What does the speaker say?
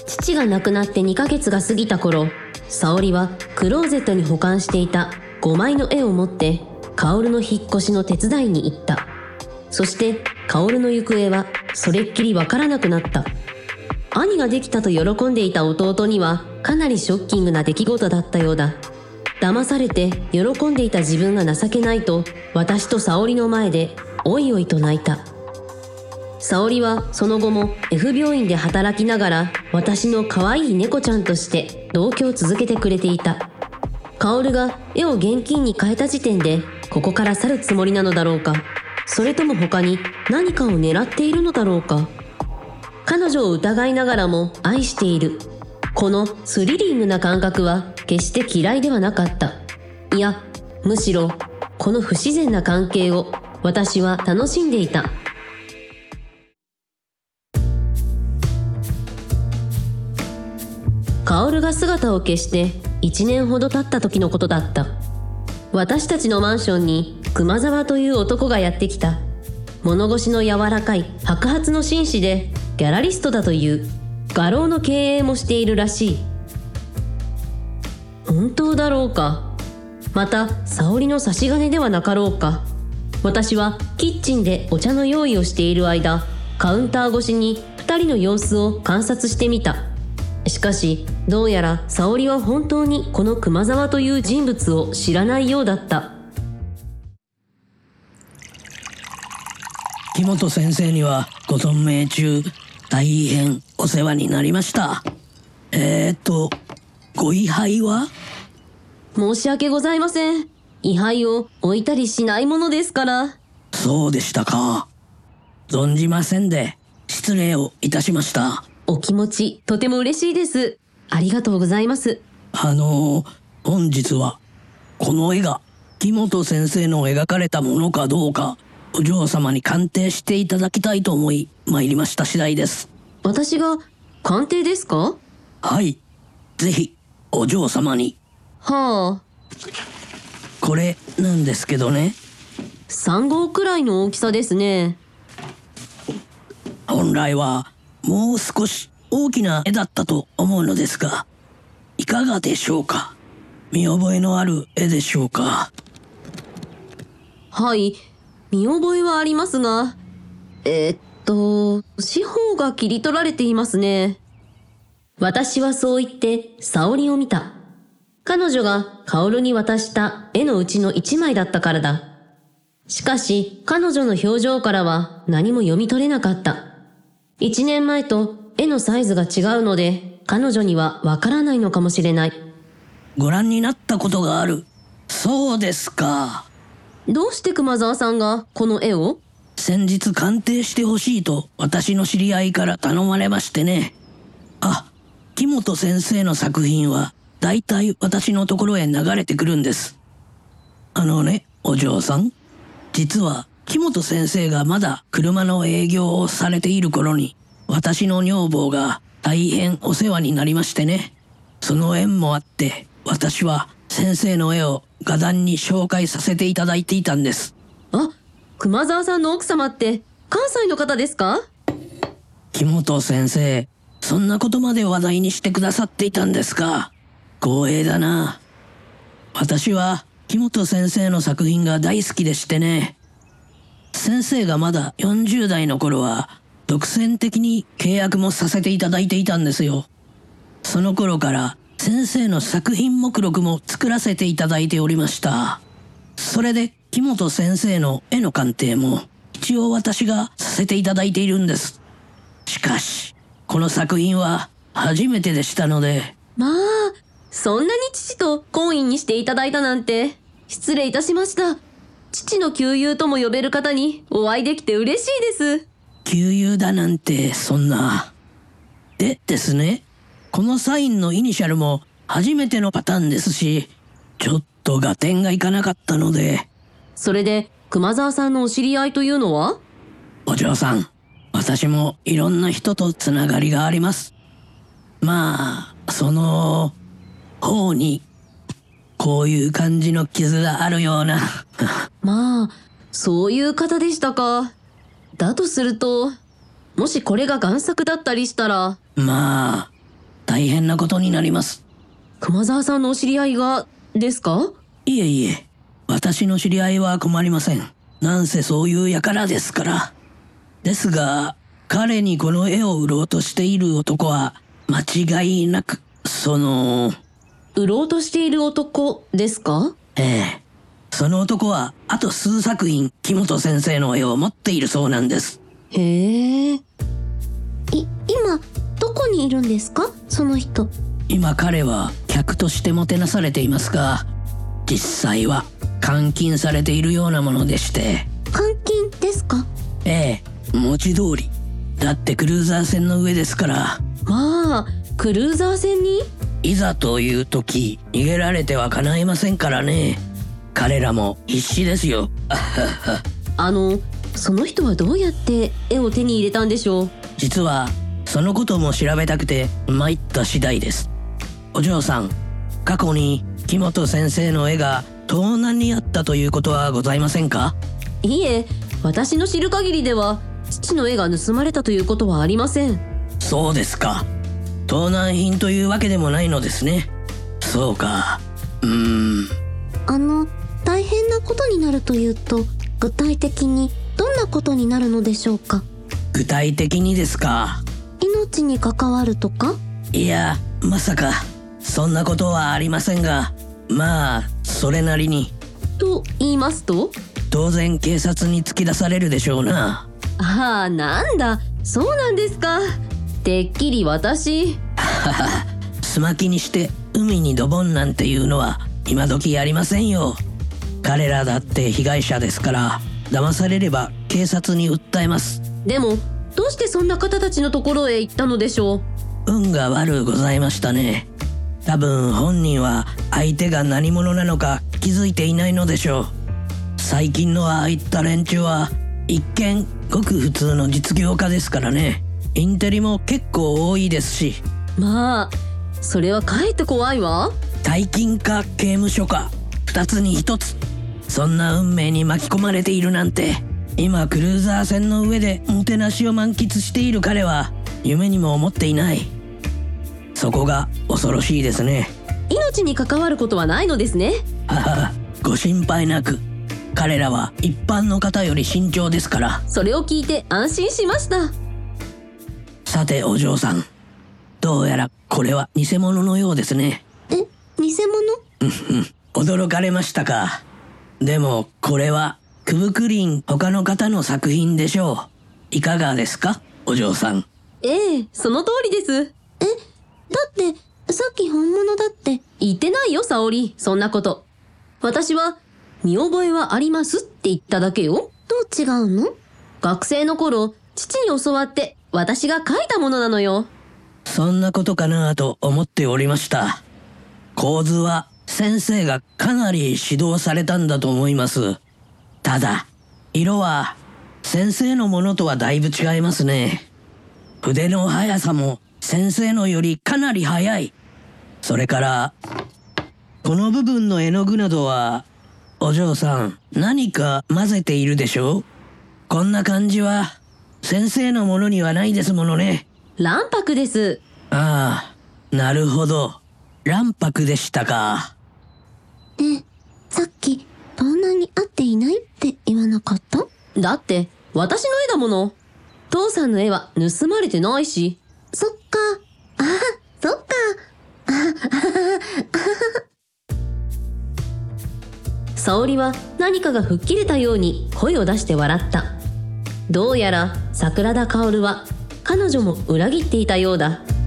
父が亡くなって2ヶ月が過ぎた頃、沙織はクローゼットに保管していた5枚の絵を持って薫の引っ越しの手伝いに行った。そして薫の行方はそれっきりわからなくなった。兄ができたと喜んでいた弟にはかなりショッキングな出来事だったようだ。騙されて喜んでいた自分が情けないと、私と沙織の前でおいおいと泣いた。沙織はその後も F 病院で働きながら、私の可愛い猫ちゃんとして同居を続けてくれていた。薫が絵を現金に変えた時点でここから去るつもりなのだろうか、それとも他に何かを狙っているのだろうか。彼女を疑いながらも愛している、このスリリングな感覚は決して嫌いではなかった。いや、むしろこの不自然な関係を私は楽しんでいた。薫が姿を消して1年ほど経った時のことだった。私たちのマンションに熊沢という男がやってきた。物腰の柔らかい白髪の紳士でギャラリストだという。画廊の経営もしているらしい。本当だろうか。また沙織の差し金ではなかろうか。私はキッチンでお茶の用意をしている間、カウンター越しに2人の様子を観察してみた。しかしどうやら沙織は本当にこの熊沢という人物を知らないようだった。 木本先生にはご存命中大変お世話になりました。ご位牌は？ 申し訳ございません。位牌を置いたりしないものですから。 そうでしたか。存じませんで失礼をいたしました。 お気持ちとても嬉しいです。ありがとうございます。 本日はこの絵が木本先生の描かれたものかどうか、お嬢様に鑑定していただきたいと思い参りました次第です。 私が鑑定ですか？ はい、ぜひお嬢様に。 はあ。 これなんですけどね。 3号くらいの大きさですね。 本来はもう少し大きな絵だったと思うのですが、いかがでしょうか。見覚えのある絵でしょうか。 はい、見覚えはありますが、四方が切り取られていますね。私はそう言って沙織を見た。彼女が薫に渡した絵のうちの1枚だったからだ。しかし彼女の表情からは何も読み取れなかった。1年前と絵のサイズが違うので、彼女にはわからないのかもしれない。 ご覧になったことがある。そうですか。 どうして熊沢さんがこの絵を？ 先日鑑定してほしいと私の知り合いから頼まれましてね。木本先生の作品はだいたい私のところへ流れてくるんです。お嬢さん、実は木本先生がまだ車の営業をされている頃に、私の女房が大変お世話になりましてね。その縁もあって私は先生の絵を画壇に紹介させていただいていたんです。 熊沢さんの奥様って関西の方ですか？ 木本先生、そんなことまで話題にしてくださっていたんですか。光栄だな。私は木本先生の作品が大好きでしてね。先生がまだ40代の頃は独占的に契約もさせていただいていたんですよ。その頃から先生の作品目録も作らせていただいておりました。それで木本先生の絵の鑑定も一応私がさせていただいているんです。しかしこの作品は初めてでしたので。 まあ、そんなに父と懇意にしていただいたなんて失礼いたしました。父の旧友とも呼べる方にお会いできて嬉しいです。 旧友だなんてそんな。でですね、このサインのイニシャルも初めてのパターンですし、ちょっと合点がいかなかったので。 それで熊沢さんのお知り合いというのは？ お嬢さん、私もいろんな人とつながりがあります。その方にこういう感じの傷があるようなまあ、そういう方でしたか。だとすると、もしこれが贋作だったりしたら。 大変なことになります。 熊沢さんのお知り合いがですか？ いえいえ、私の知り合いは困りません。なんせそういう輩ですから。ですが、彼にこの絵を売ろうとしている男は間違いなく、 売ろうとしている男ですか？ ええ。その男はあと数作品木本先生の絵を持っているそうなんです。 へえ。 今どこにいるんですか、その人。 今彼は客としてもてなされていますが、実際は監禁されているようなものでして。 監禁ですか？ ええ、文字通り。だってクルーザー船の上ですから。 まあ、クルーザー船に？ いざという時、逃げられてはかないませんからね。彼らも必死ですよ。 その人はどうやって絵を手に入れたんでしょう？ 実はそのことも調べたくて参った次第です。お嬢さん、過去に木本先生の絵が盗難にあったということはございませんか？ いいえ、私の知る限りでは父の絵が盗まれたということはありません。 そうですか。盗難品というわけでもないのですね。そうか。 大変なことになるというと、具体的にどんなことになるのでしょうか？ 具体的にですか。 命に関わるとか？ いや、まさかそんなことはありませんが、まあそれなりに。 と言いますと？ 当然警察に突き出されるでしょうな。 ああ、なんだ、そうなんですか。てっきり私。 すまきにして海にドボンなんていうのは今時ありませんよ。彼らだって被害者ですから、騙されれば警察に訴えます。 でもどうしてそんな方たちのところへ行ったのでしょう？ 運が悪うございましたね。多分本人は相手が何者なのか気づいていないのでしょう。最近のああいった連中は一見ごく普通の実業家ですからね。インテリも結構多いですし。 まあ、それはかえって怖いわ。 大金か刑務所か、二つに一つ。そんな運命に巻き込まれているなんて。今クルーザー船の上でもてなしを満喫している彼は夢にも思っていない。そこが恐ろしいですね。 命に関わることはないのですね。 はは、ご心配なく。彼らは一般の方より慎重ですから。 それを聞いて安心しました。 さてお嬢さん、どうやらこれは偽物のようですね。 偽物？ 驚かれましたか。でもこれはクブクリン他の方の作品でしょう。いかがですか、お嬢さん。 ええ、その通りです。 だってさっき本物だって言ってないよ、沙織。そんなこと。私は見覚えはありますって言っただけよ。 どう違うの？ 学生の頃、父に教わって私が描いたものなのよ。 そんなことかなと思っておりました。構図は先生がかなり指導されたんだと思います。ただ色は先生のものとはだいぶ違いますね。筆の速さも先生のよりかなり速い。それからこの部分の絵の具などは、お嬢さん何か混ぜているでしょう。こんな感じは先生のものにはないですものね。 卵白です。 ああ、なるほど。卵白でしたか。 さっき盗難に遭っていないって言わなかった？ だって私の絵だもの。父さんの絵は盗まれてないし。 そっか。そっか。 沙織は何かが吹っ切れたように声を出して笑った。どうやら桜田薫は彼女も裏切っていたようだ。